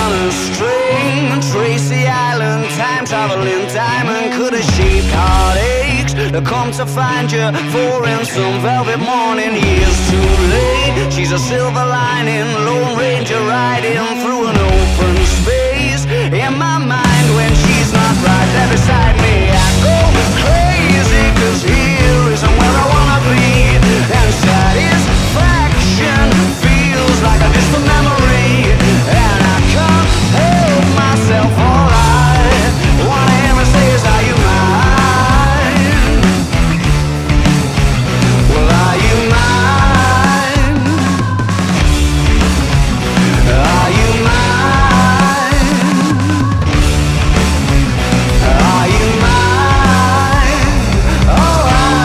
on a string, Tracy Island, time traveling diamond could have shaped heartaches to come to find you for in some velvet morning. Years too late, she's a silver lining, Lone Ranger riding through an open space. In my mind when she's not right there beside me, I go crazy, cause here isn't where I wanna be. And satisfaction feels like a distant memory, and I can't help myself. All I wanna hear me say is, are you mine? Well, are you mine? Are you mine? Are you mine? Oh,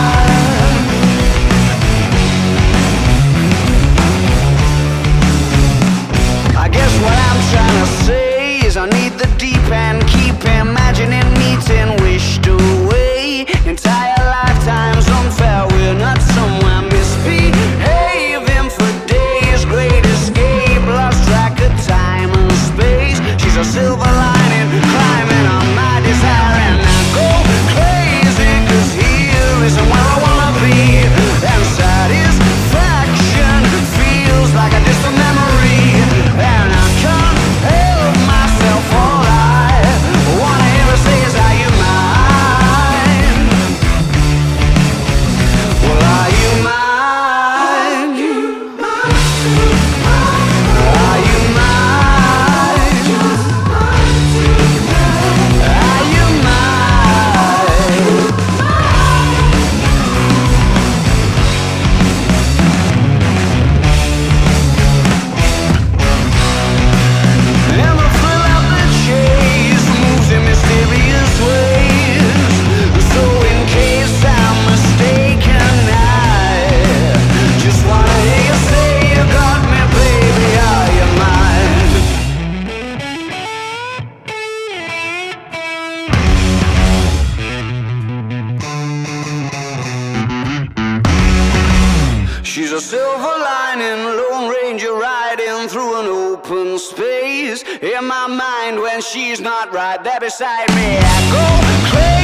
I guess what I'm trying to say is I need the deep end, keep imagining meeting wished away. Entire lifetimes unfair, we're not somewhere misbehaving for days. Great escape, lost track of time and space. She's a silver lining, climbing on my desire, and I go crazy, cause here isn't where I wanna be. And satisfaction feels like a distant memory, and I can't help myself. All I wanna hear her say is, are you mine? Well, are you mine? Are you mine? Are you mine? And the thrill of the chase moves in mysterious ways. So in case I'm mistaken, I just wanna hear you say you got me, baby. Are you mine? She's a silver lining, Lone Ranger riding through an open space. In my mind when she's not right there beside me, I go crazy.